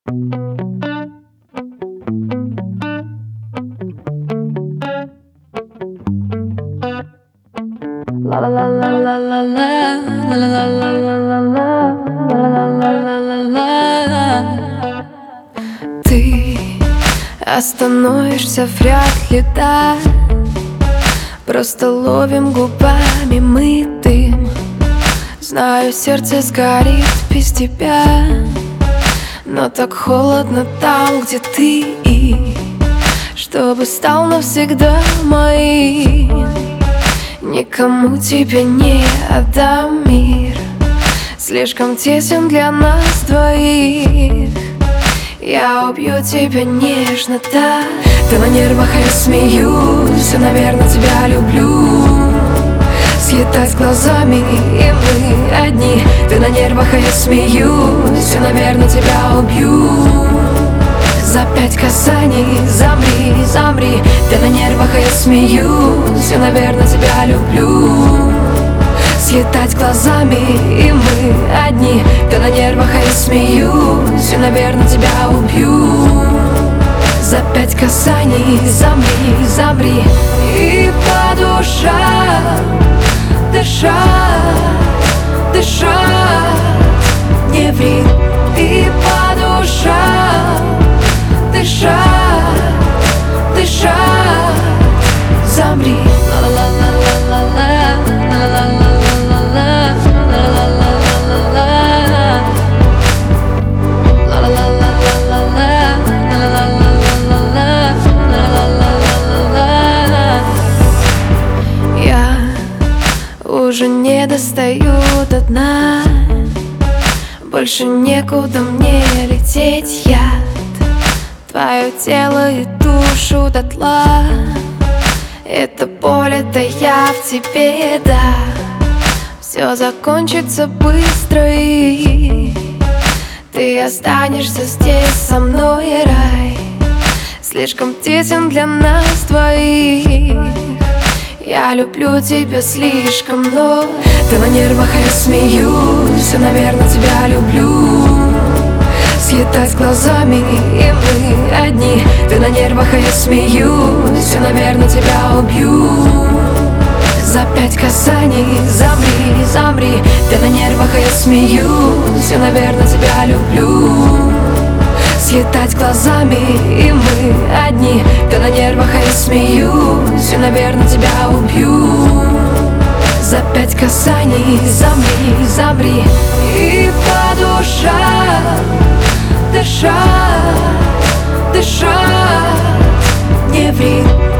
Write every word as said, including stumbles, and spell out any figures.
La la la la la la la la la la la la la la la. Ты остановишься вряд ли, да. Просто ловим губами мы дым. Знаю, сердце сгорит без тебя, но так холодно там, где ты, чтобы стал навсегда моим. Никому тебе не отдам мир, слишком тесен для нас двоих. Я убью тебя нежно, да. Ты на нервах, а я смеюсь, я, наверное, тебя люблю. Слетать глазами, и мы одни. Ты на нервах, а я смеюсь, я, наверное, тебя убью. За пять касаний замри, замри. Ты на нервах, а я смеюсь, я, наверное, тебя люблю. Слетать глазами, и мы одни. Ты на нервах, а я смеюсь, я, наверное, тебя убью. За пять касаний замри, замри. И по душам дышать, дышать, не ври. И по душам дышать, дышать, замри. Я уже не достаю до дна, больше некуда мне лететь, я твое тело и душу дотла. Это боль, это я в тебе, да. Все закончится быстро, и ты останешься здесь со мной, рай. Слишком тесен для нас двоих. Я люблю тебя слишком, но ты на нервах, а я смеюсь, я, наверное, тебя люблю. Слетать глазами, и мы одни. Ты на нервах, а я смеюсь, я, наверное, тебя убью. За пять касаний замри, замри. Ты на нервах, а я смеюсь, я, наверное, тебя люблю. Слетать глазами, и мы одни. Ты на нервах, а я смеюсь, я, наверное, тебя убью. За пять касаний замри, замри. И по душам дышать, дышать, не ври.